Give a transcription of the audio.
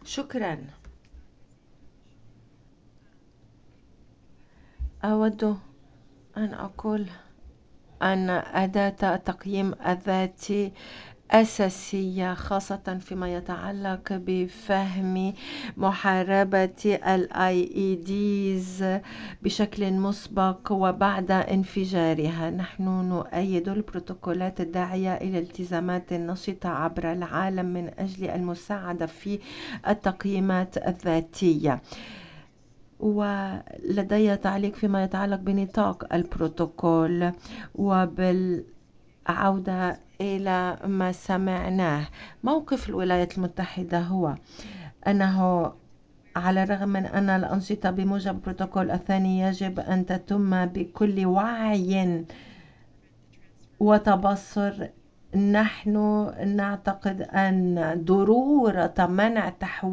شكرا. أود أن أقول أن أداة التقييم الذاتي أساسية، خاصة فيما يتعلق بفهم محاربة ال IEDs بشكل مسبق وبعد انفجارها. نحن نؤيد البروتوكولات الداعية إلى الالتزامات النشطة عبر العالم من أجل المساعدة في التقييمات الذاتية. ولدي تعليق فيما يتعلق بنطاق البروتوكول وبالعودة إلى ما سمعناه. موقف الولايات المتحدة هو أنه على الرغم من أن الأنشطة بموجب البروتوكول الثاني يجب أن تتم بكل وعي وتبصر، نحن نعتقد أن ضرورة منع تحويل